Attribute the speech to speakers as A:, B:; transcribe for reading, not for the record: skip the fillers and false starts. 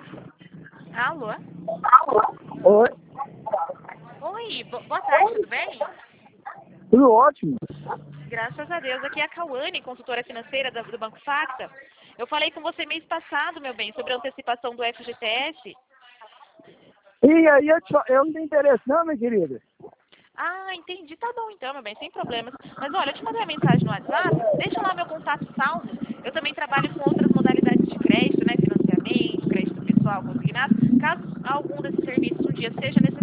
A: Alô?
B: Oi,
A: Oi, boa tarde, tudo bem?
B: tudo ótimo.
A: Graças a Deus. Aqui é a Cauane, consultora financeira do Banco Facta. Eu falei com você mês passado, meu bem, sobre a antecipação do FGTS.
B: E aí, eu não tenho interesse não, minha querida.
A: Ah, entendi. Tá bom então, meu bem, sem problemas. Mas olha, eu te mandei uma mensagem no WhatsApp, deixa lá meu contato salvo. Eu também trabalho com outras modalidades de crédito, né? Financiamento, crédito pessoal, consignado. Caso algum desses serviços um dia seja necessário,